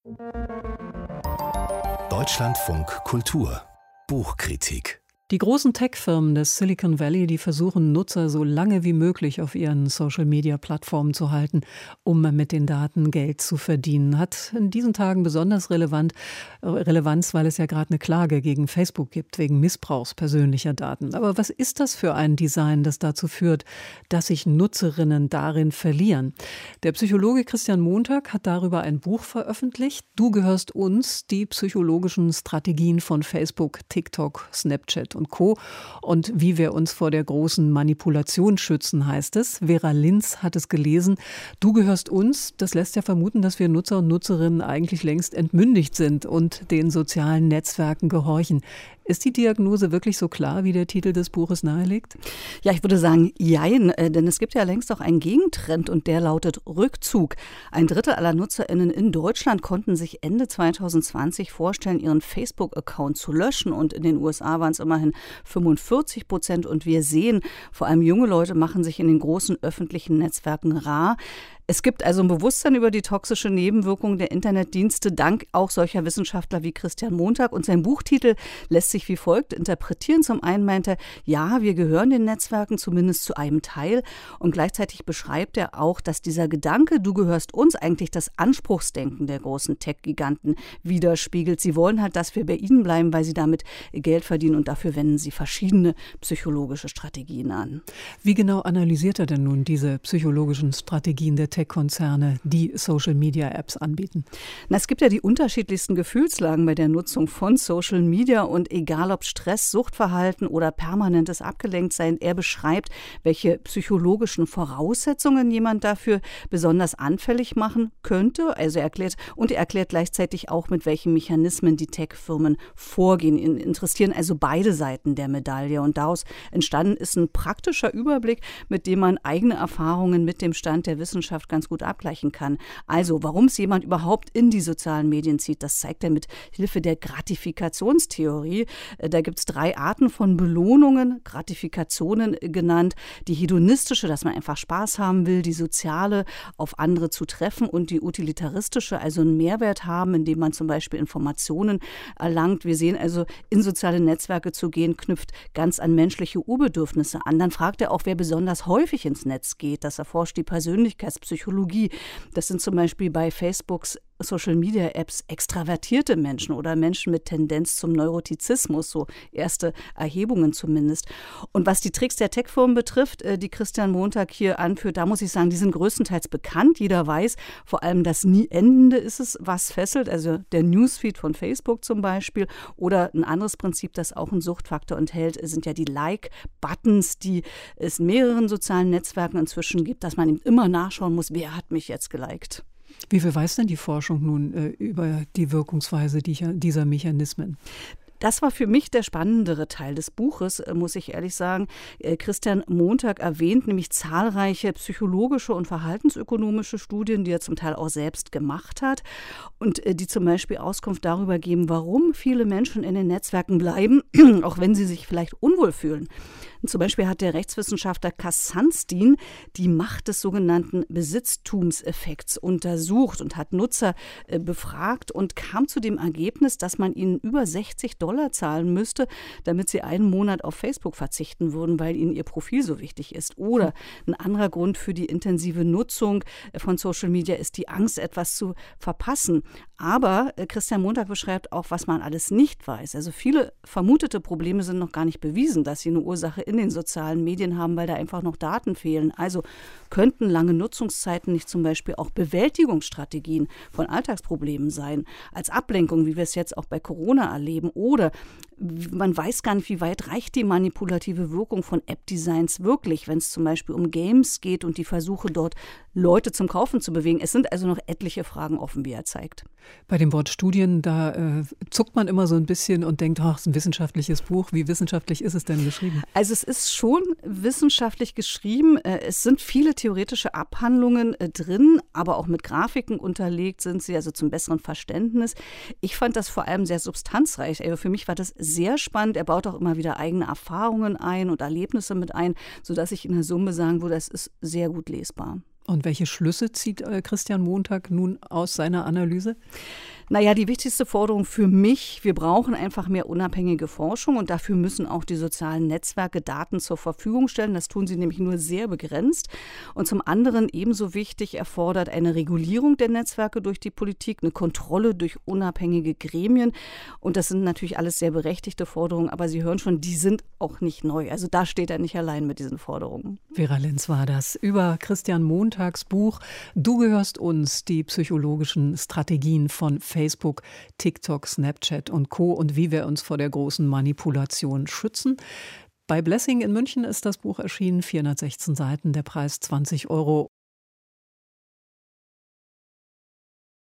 Deutschlandfunk Kultur Buchkritik. Die großen Tech-Firmen des Silicon Valley, die versuchen, Nutzer so lange wie möglich auf ihren Social-Media-Plattformen zu halten, um mit den Daten Geld zu verdienen. Hat in diesen Tagen besonders Relevanz, weil es ja gerade eine Klage gegen Facebook gibt, wegen Missbrauchs persönlicher Daten. Aber was ist das für ein Design, das dazu führt, dass sich Nutzerinnen darin verlieren? Der Psychologe Christian Montag hat darüber ein Buch veröffentlicht. Du gehörst uns, die psychologischen Strategien von Facebook, TikTok, Snapchat und Co. und wie wir uns vor der großen Manipulation schützen, heißt es. Vera Linz hat es gelesen. Du gehörst uns. Das lässt ja vermuten, dass wir Nutzer und Nutzerinnen eigentlich längst entmündigt sind und den sozialen Netzwerken gehorchen. Ist die Diagnose wirklich so klar, wie der Titel des Buches nahelegt? Ja, ich würde sagen, jein, denn es gibt ja längst auch einen Gegentrend und der lautet Rückzug. Ein Drittel aller NutzerInnen in Deutschland konnten sich Ende 2020 vorstellen, ihren Facebook-Account zu löschen und in den USA waren es immerhin 45% und wir sehen, vor allem junge Leute machen sich in den großen öffentlichen Netzwerken rar. Es gibt also ein Bewusstsein über die toxische Nebenwirkung der Internetdienste, dank auch solcher Wissenschaftler wie Christian Montag. Und sein Buchtitel lässt sich wie folgt interpretieren. Zum einen meint er, ja, wir gehören den Netzwerken zumindest zu einem Teil. Und gleichzeitig beschreibt er auch, dass dieser Gedanke, du gehörst uns, eigentlich das Anspruchsdenken der großen Tech-Giganten widerspiegelt. Sie wollen halt, dass wir bei ihnen bleiben, weil sie damit Geld verdienen und dafür wenden sie verschiedene psychologische Strategien an. Wie genau analysiert er denn nun diese psychologischen Strategien der Tech-Konzerne, die Social-Media-Apps anbieten? Es gibt ja die unterschiedlichsten Gefühlslagen bei der Nutzung von Social Media und egal ob Stress, Suchtverhalten oder permanentes Abgelenktsein, er beschreibt, welche psychologischen Voraussetzungen jemand dafür besonders anfällig machen könnte. Also er erklärt gleichzeitig auch, mit welchen Mechanismen die Tech-Firmen vorgehen. Ihn interessieren also beide Seiten der Medaille und daraus entstanden ist ein praktischer Überblick, mit dem man eigene Erfahrungen mit dem Stand der Wissenschaft ganz gut abgleichen kann. Also, warum es jemand überhaupt in die sozialen Medien zieht, das zeigt er mit Hilfe der Gratifikationstheorie. Da gibt es 3 Arten von Belohnungen, Gratifikationen genannt. Die hedonistische, dass man einfach Spaß haben will, die soziale, auf andere zu treffen und die utilitaristische, also einen Mehrwert haben, indem man zum Beispiel Informationen erlangt. Wir sehen also, in soziale Netzwerke zu gehen, knüpft ganz an menschliche Urbedürfnisse an. Dann fragt er auch, wer besonders häufig ins Netz geht. Das erforscht die Persönlichkeitspsychologie. Das sind zum Beispiel bei Facebooks Social-Media-Apps extravertierte Menschen oder Menschen mit Tendenz zum Neurotizismus, so erste Erhebungen zumindest. Und was die Tricks der Tech-Firmen betrifft, die Christian Montag hier anführt, da muss ich sagen, die sind größtenteils bekannt. Jeder weiß, vor allem das nie Endende ist es, was fesselt, also der Newsfeed von Facebook zum Beispiel. Oder ein anderes Prinzip, das auch einen Suchtfaktor enthält, sind ja die Like-Buttons, die es in mehreren sozialen Netzwerken inzwischen gibt, dass man eben immer nachschauen muss, wer hat mich jetzt geliked. Wie viel weiß denn die Forschung nun über die Wirkungsweise dieser Mechanismen? Das war für mich der spannendere Teil des Buches, muss ich ehrlich sagen. Christian Montag erwähnt nämlich zahlreiche psychologische und verhaltensökonomische Studien, die er zum Teil auch selbst gemacht hat und die zum Beispiel Auskunft darüber geben, warum viele Menschen in den Netzwerken bleiben, auch wenn sie sich vielleicht unwohl fühlen. Zum Beispiel hat der Rechtswissenschaftler Cass Sunstein die Macht des sogenannten Besitztumseffekts untersucht und hat Nutzer befragt und kam zu dem Ergebnis, dass man ihnen über $60 zahlen müsste, damit sie einen Monat auf Facebook verzichten würden, weil ihnen ihr Profil so wichtig ist. Oder ein anderer Grund für die intensive Nutzung von Social Media ist die Angst, etwas zu verpassen. Aber Christian Montag beschreibt auch, was man alles nicht weiß. Also viele vermutete Probleme sind noch gar nicht bewiesen, dass sie eine Ursache in den sozialen Medien haben, weil da einfach noch Daten fehlen. Also könnten lange Nutzungszeiten nicht zum Beispiel auch Bewältigungsstrategien von Alltagsproblemen sein, als Ablenkung, wie wir es jetzt auch bei Corona erleben. Oder man weiß gar nicht, wie weit reicht die manipulative Wirkung von App-Designs wirklich, wenn es zum Beispiel um Games geht und die Versuche dort Leute zum Kaufen zu bewegen. Es sind also noch etliche Fragen offen, wie er zeigt. Bei dem Wort Studien, da zuckt man immer so ein bisschen und denkt, ach, es ist ein wissenschaftliches Buch. Wie wissenschaftlich ist es denn geschrieben? Also es ist schon wissenschaftlich geschrieben. Es sind viele theoretische Abhandlungen drin, aber auch mit Grafiken unterlegt sind sie, also zum besseren Verständnis. Ich fand das vor allem sehr substanzreich. Also für mich war das sehr spannend. Er baut auch immer wieder eigene Erfahrungen ein und Erlebnisse mit ein, sodass ich in der Summe sagen würde, es ist sehr gut lesbar. Und welche Schlüsse zieht Christian Montag nun aus seiner Analyse? Naja, die wichtigste Forderung für mich, wir brauchen einfach mehr unabhängige Forschung und dafür müssen auch die sozialen Netzwerke Daten zur Verfügung stellen. Das tun sie nämlich nur sehr begrenzt. Und zum anderen ebenso wichtig erfordert eine Regulierung der Netzwerke durch die Politik, eine Kontrolle durch unabhängige Gremien. Und das sind natürlich alles sehr berechtigte Forderungen, aber Sie hören schon, die sind auch nicht neu. Also da steht er nicht allein mit diesen Forderungen. Vera Lenz war das über Christian Montags Buch Du gehörst uns, die psychologischen Strategien von Facebook, TikTok, Snapchat und Co. und wie wir uns vor der großen Manipulation schützen. Bei Blessing in München ist das Buch erschienen, 416 Seiten, der Preis 20 €.